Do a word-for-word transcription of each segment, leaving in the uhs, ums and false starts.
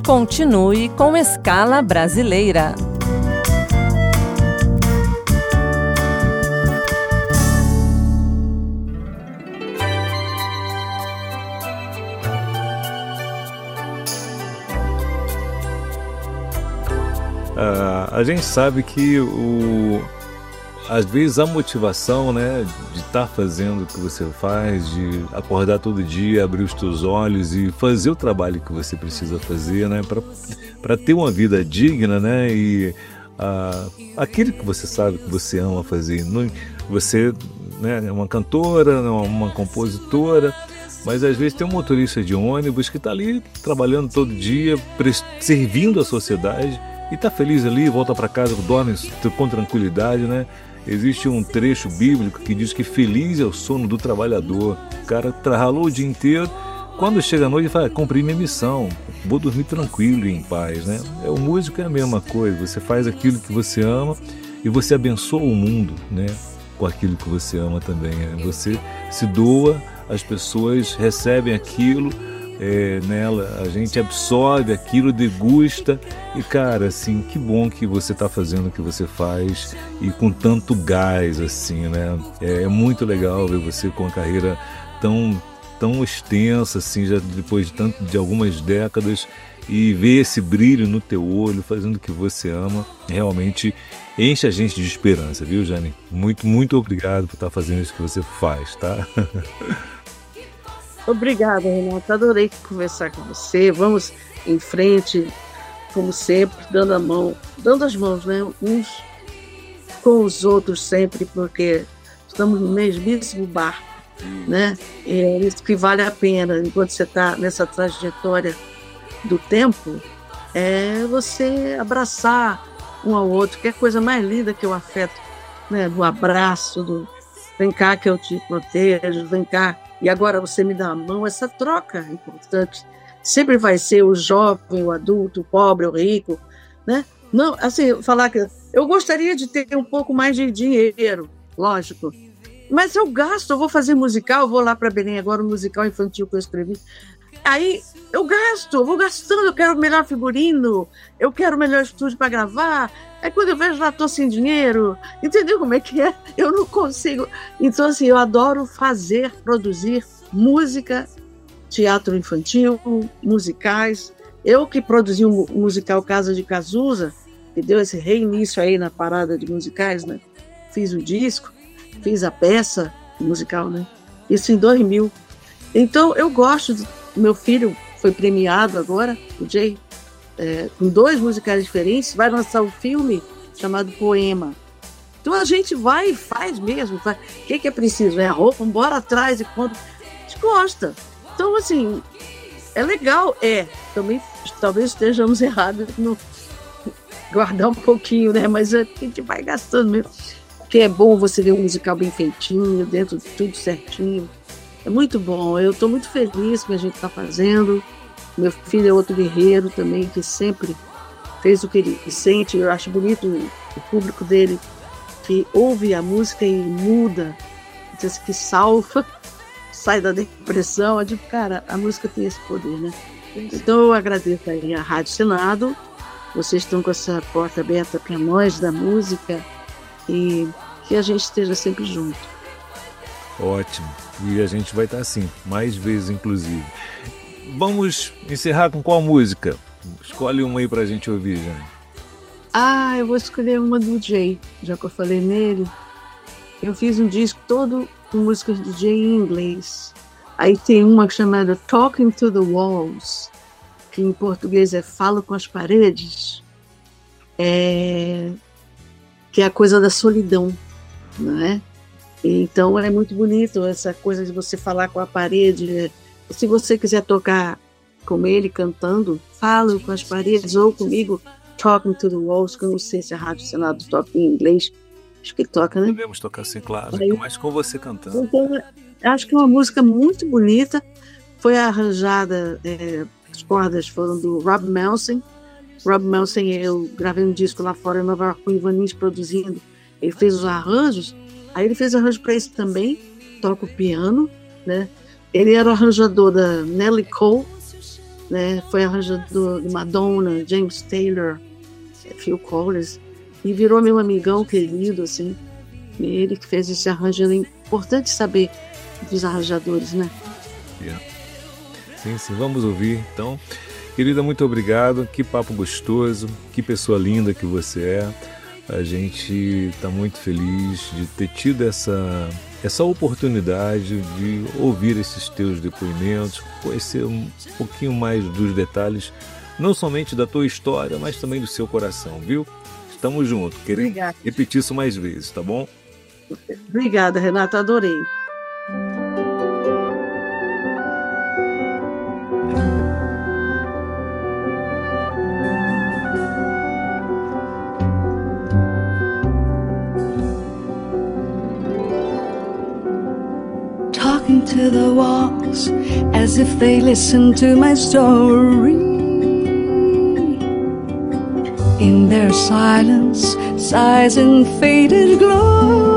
Continue com Escala Brasileira. Uh, a gente sabe que o, às vezes a motivação, né, de estar tá fazendo o que você faz, de acordar todo dia, abrir os teus olhos e fazer o trabalho que você precisa fazer, né, para ter uma vida digna, né, e uh, aquilo que você sabe que você ama fazer. Não, você, né, é uma cantora, uma, uma compositora, mas às vezes tem um motorista de ônibus que está ali trabalhando todo dia, servindo a sociedade, e tá feliz ali, volta para casa, dorme com tranquilidade, né? Existe um trecho bíblico que diz que feliz é o sono do trabalhador. O cara ralou o dia inteiro, quando chega a noite ele fala, cumpri minha missão, vou dormir tranquilo e em paz, né? É, o músico é a mesma coisa, você faz aquilo que você ama e você abençoa o mundo, né? Com aquilo que você ama também, né? Você se doa, as pessoas recebem aquilo, É, nela, a gente absorve aquilo, degusta e, cara, assim, que bom que você está fazendo o que você faz e com tanto gás, assim, né? É, é muito legal ver você com uma carreira tão, tão extensa, assim, já depois de, tanto, de algumas décadas, e ver esse brilho no teu olho, fazendo o que você ama, realmente enche a gente de esperança, viu, Jane? Muito, muito obrigado por estar fazendo isso que você faz, tá? Obrigada, Renata. Adorei conversar com você. Vamos em frente, como sempre, dando a mão, dando as mãos, né? Uns com os outros sempre, porque estamos no mesmíssimo barco, né? É isso que vale a pena, enquanto você está nessa trajetória do tempo, é você abraçar um ao outro, que é a coisa mais linda que o afeto, né? Do abraço, do vem cá que eu te protejo, vem cá, e agora você me dá a mão. Essa troca é importante. Sempre vai ser o jovem, o adulto, o pobre, o rico, né? Não, assim, falar que eu gostaria de ter um pouco mais de dinheiro, lógico, mas eu gasto, eu vou fazer musical, eu vou lá para Belém agora, o musical infantil que eu escrevi, aí eu gasto, eu vou gastando, eu quero o melhor figurino, eu quero o melhor estúdio para gravar. Aí quando eu vejo lá, estou sem dinheiro, entendeu como é que é? Eu não consigo. Então, assim, eu adoro fazer, produzir música, teatro infantil, musicais. Eu que produzi o um musical Casa de Cazuza, que deu esse reinício aí na parada de musicais, né? Fiz o disco, fiz a peça musical, né? Isso em dois mil. Então, eu gosto, de... meu filho foi premiado agora, o Jay, É, com dois musicais diferentes, vai lançar um filme chamado Poema. Então a gente vai e faz mesmo. Faz. O que, que é preciso? É a roupa, bora atrás e quando a gente gosta. Então, assim, é legal, é. Também talvez estejamos errados no guardar um pouquinho, né? Mas a gente vai gastando mesmo. Porque é bom você ver um musical bem feitinho, dentro de tudo certinho. É muito bom. Eu estou muito feliz que a gente está fazendo. Meu filho é outro guerreiro também, que sempre fez o que ele sente. Eu acho bonito o público dele, que ouve a música e muda, que salva, sai da depressão. Eu digo, cara, a música tem esse poder, né? Então eu agradeço aí a Rádio Senado. Vocês estão com essa porta aberta para nós da música e que a gente esteja sempre junto. Ótimo. E a gente vai estar assim, mais vezes inclusive. Vamos encerrar com qual música? Escolhe uma aí pra gente ouvir, Jane. Ah, eu vou escolher uma do Jay, já que eu falei nele. Eu fiz um disco todo com músicas do Jay em inglês. Aí tem uma chamada Talking to the Walls, que em português é Falo com as Paredes, é... que é a coisa da solidão, não é? Então é muito bonito essa coisa de você falar com a parede. Se você quiser tocar com ele cantando, falo com as paredes, ou comigo, Talking to the Walls, que eu não sei se a Rádio Senado toca em inglês. Acho que toca, né? Podemos tocar sim, claro, aí, mas com você cantando. Então, acho que é uma música muito bonita. Foi arranjada, é, as cordas foram do Rob Melson. Rob Melson, eu gravei um disco lá fora em Nova York com o Ivanis produzindo. Ele fez os arranjos. Aí ele fez arranjo para isso também, toca o piano, né? Ele era arranjador da Nelly Cole, né? Foi arranjador de Madonna, James Taylor, Phil Collins, e virou meu amigão querido, assim. Ele que fez esse arranjo. É importante saber dos arranjadores, né? Yeah. Sim, sim, vamos ouvir. Então, querida, muito obrigado. Que papo gostoso, que pessoa linda que você é. A gente está muito feliz de ter tido essa, essa oportunidade de ouvir esses teus depoimentos, conhecer um pouquinho mais dos detalhes, não somente da tua história, mas também do seu coração, viu? Estamos juntos. Queremos repetir isso mais vezes, tá bom? Obrigada, Renata, adorei. Talking to the walls as if they listen to my story. In their silence, sighs and faded glory.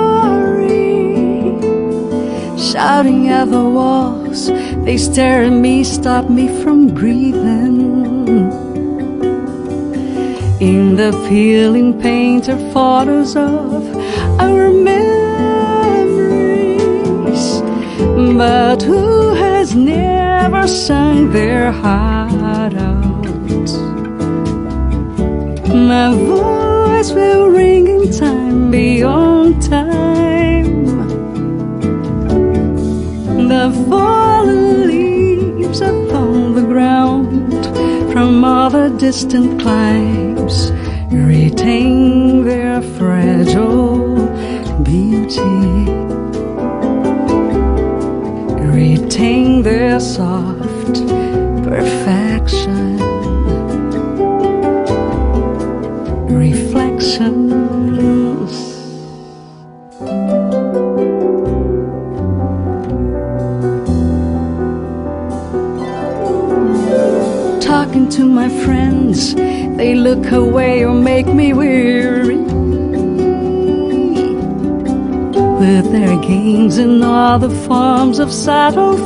Shouting at the walls, they stare at me, stop me from breathing. In the peeling painted photos of our memories, but who has never sung their heart out? My voice will ring in time beyond time. The fallen leaves upon the ground from all the distant climes retain their fragile beauty, retain their soft perfection. Reflections. Talking to my friends, they look away or make me weary with their games and all the forms of subtle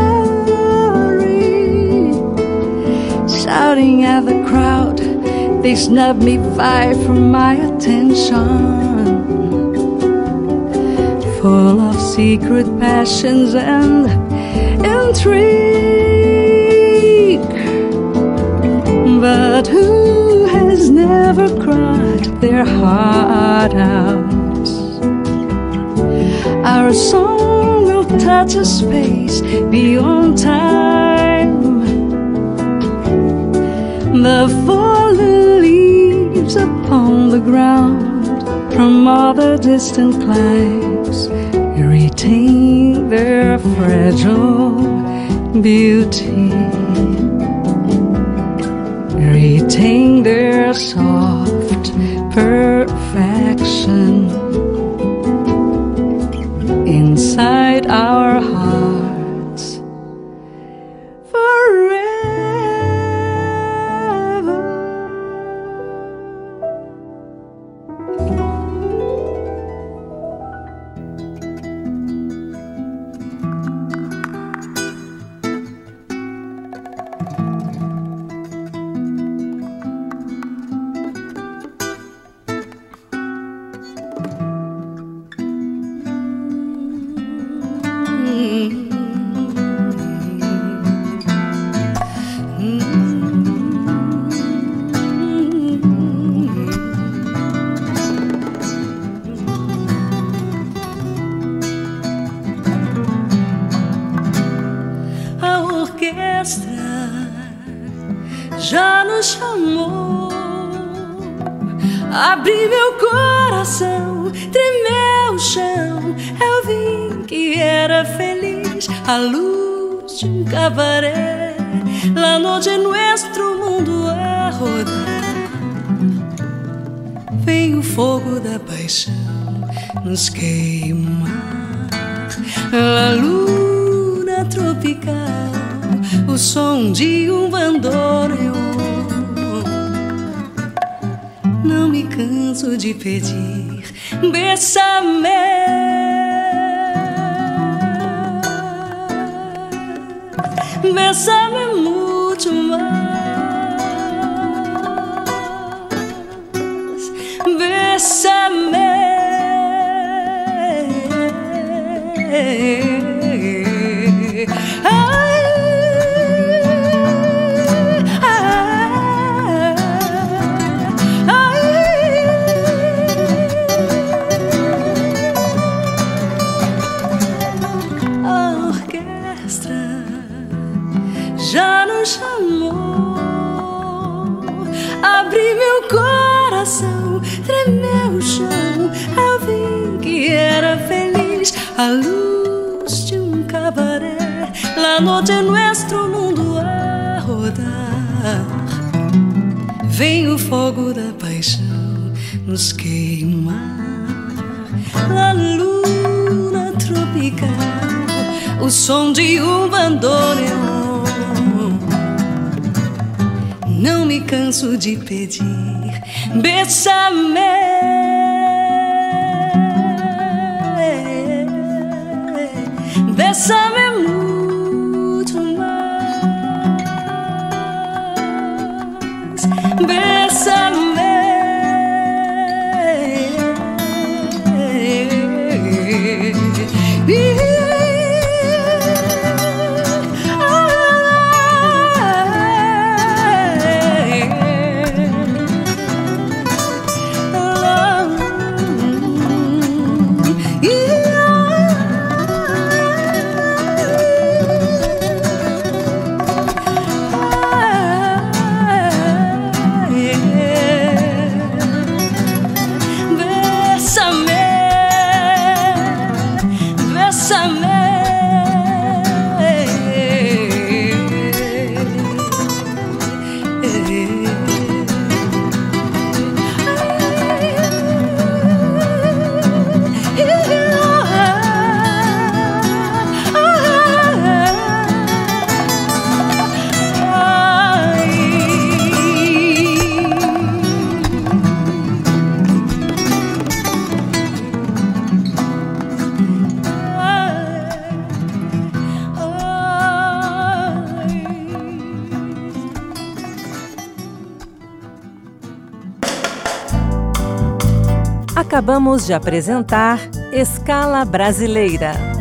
fury. Shouting at the crowd, they snub me, vie for my attention. Full of secret passions and intrigue, but who has never cried their heart out? Our song will touch a space beyond time. The fallen leaves upon the ground from all the distant climes retain their fragile beauty, retain their soft perfection inside our hearts forever. Já nos chamou, abri meu coração, tremeu o chão. Eu vi que era feliz a luz de um cabaré. La noche nuestro mundo a rodar. Vem o fogo da paixão nos queimar. La luna tropical, o som de um bandoneon. Não me canso de pedir, bésame. Bésame mucho já nos chamou. Abri meu coração, tremeu o chão. Eu vi que era feliz a luz de um cabaré. La noche é nuestro mundo a rodar. Vem o fogo da paixão nos queimar. La luna tropical, o som de um bandoneon. Não me canso de pedir, bésame, bésame muito mais, bésame. Acabamos de apresentar Escala Brasileira.